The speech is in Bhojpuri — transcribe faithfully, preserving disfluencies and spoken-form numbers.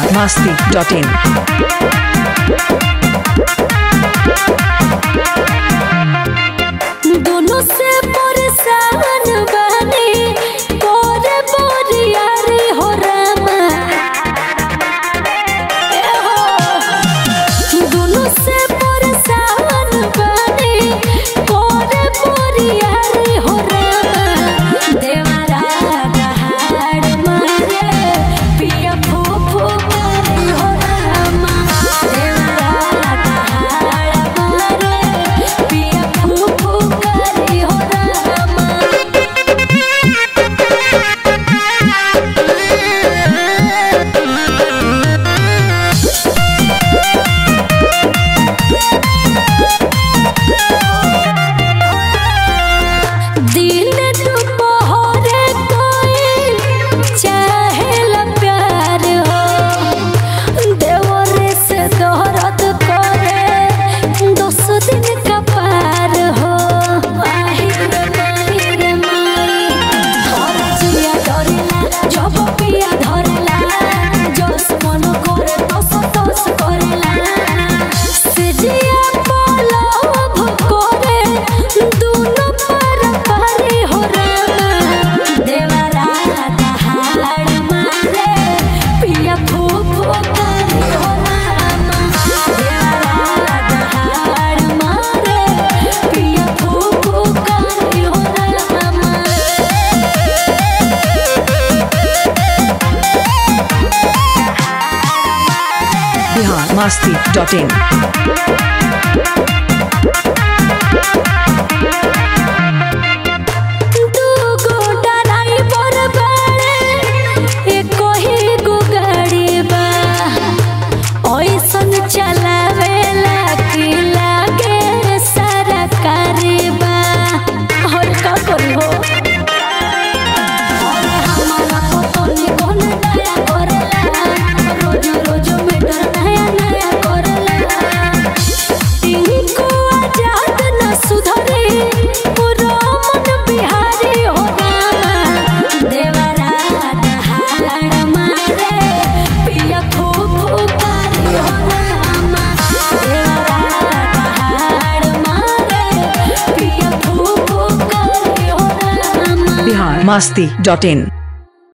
masti dot in. दोनों से परेशान बने तोरे बोरियारी हो रामा दोनों से परेशान बने तोरे बोरियारी हो रामा देवरा दहाड़ मारे पिया फूफू मारी हो रामा देवरा दहाड़ मारे पिया फूफू मारी हो रामा दिन दोपहरे कोई चाहेला प्यार हो देवरे से दोहरत करे दस दिन का पार हो आहिर माहिर माई और जिया धरेला जब पिया धरेला जोस मन करे तस तस करेला से जिया पलव करे दुनो पर पारी हो रामा देवरा दहाड़ मारे पिया फूफू मारी हो रामा देवरा दहाड़ मारे पिया फूफू मारी हो रामा Bihar masti dot in. दूगो ड्राइवर बाड़े एको ही गो गाड़ी बा ओइसन चलावेला कि लागे सरकारी बा और का करी हो और हमारा पतनी कोन नया करेला रोज रोज मीटर नया नया करेला इनको आजाद न सुधरे पूरा मन बिहारी हो रामा देवरा दहाड़ मारे पिया फूफू मारी हो रामा देवरा दहाड़ मारे पिया फूफू मारी हो रामा Bihar masti dot in.